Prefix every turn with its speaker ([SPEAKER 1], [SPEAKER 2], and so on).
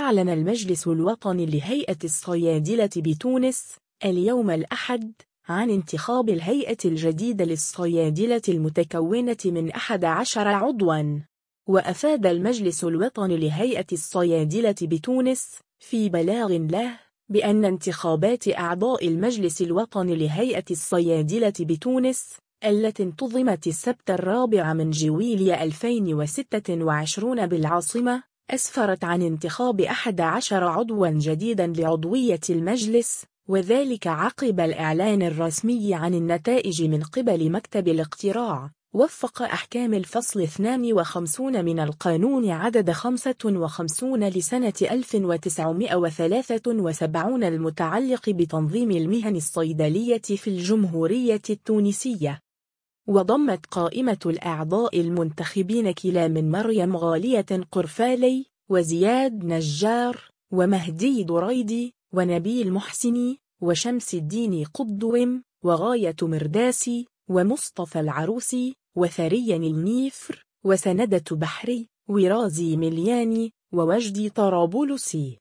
[SPEAKER 1] أعلن المجلس الوطني لهيئة الصيادلة بتونس اليوم الأحد عن انتخاب الهيئة الجديدة للصيادلة المتكونة من 11 عضواً. وأفاد المجلس الوطني لهيئة الصيادلة بتونس في بلاغ له بأن انتخابات أعضاء المجلس الوطني لهيئة الصيادلة بتونس التي انتظمت السبت 4 جويلية 2026 بالعاصمة أسفرت عن انتخاب 11 عضواً جديداً لعضوية المجلس، وذلك عقب الإعلان الرسمي عن النتائج من قبل مكتب الاقتراع وفق أحكام الفصل 52 من القانون عدد 55 لسنة 1973 المتعلق بتنظيم المهن الصيدلية في الجمهورية التونسية. وضمت قائمة الأعضاء المنتخبين كلا من مريم غالية قرفالي وزياد نجار ومهدي دريدي ونبيل محسني وشمس الدين قدوم وغاية مرداسي ومصطفى العروسي وثريا النيفر وسندة بحري ورازي ملياني ووجدي طرابلسي.